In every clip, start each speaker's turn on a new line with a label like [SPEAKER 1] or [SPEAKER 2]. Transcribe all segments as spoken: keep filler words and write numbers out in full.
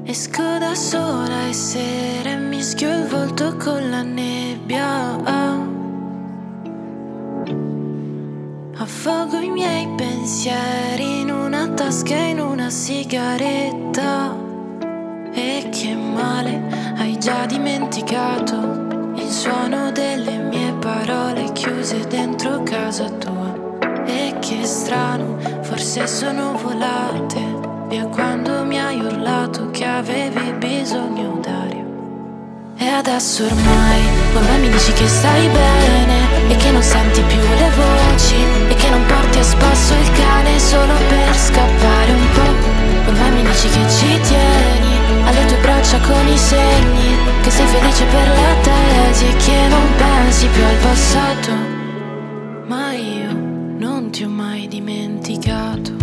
[SPEAKER 1] Esco da sola e sera e mischio il volto con la nebbia. Affogo i miei pensieri in una tasca e in una sigaretta. E che male, hai già dimenticato il suono delle mie parole chiuse dentro casa tua. E che strano, forse sono volate via quando mi hai urlato che avevi bisogno d'aria. E adesso ormai, ormai mi dici che stai bene e che non senti più le voci e che non porti a spasso il cane solo per scappare un po'. Ormai mi dici che ci tieni alle tue braccia con i segni, che sei felice per la tesi e che non pensi più al passato. Ma io non ti ho mai dimenticato.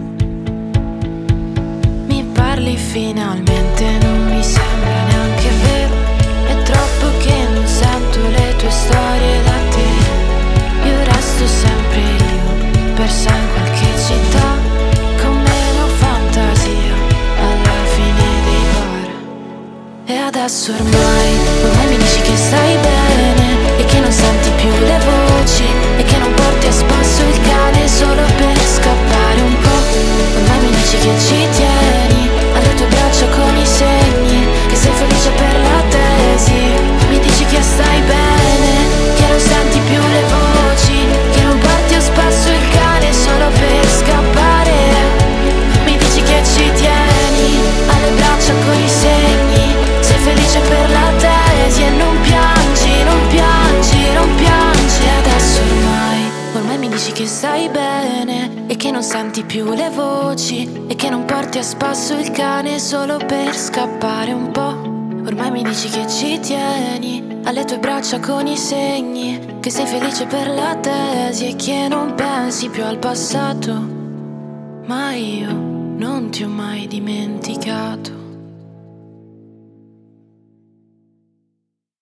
[SPEAKER 1] Mi parli finalmente, non mi sembra neanche vero. È troppo che non sento le tue storie da te. Io resto sempre io, persa in qualche città, con meno fantasia alla fine dei bar. E adesso ormai, ormai mi dici che stai bene e che non senti più le voci e che non porti a spasso il cane solo per scappare un po'. Ormai mi dici che ci tieni alle tue braccia con i segni, che sei felice per la tesi. Mi dici che stai bene, che non senti più le voci, che non porti a spasso il cane solo per scappare. Mi dici che ci tieni alle braccia con i segni, sei felice per la tesi e non piangi, non piangi, non piangi. E adesso ormai, ormai mi dici che stai bene e che non senti più le voci e che non porti a spasso il cane solo per scappare un po'. Ormai mi dici che ci tieni alle tue braccia con i segni, che sei felice per la tesi e che non pensi più al passato. Ma io non ti ho mai dimenticato.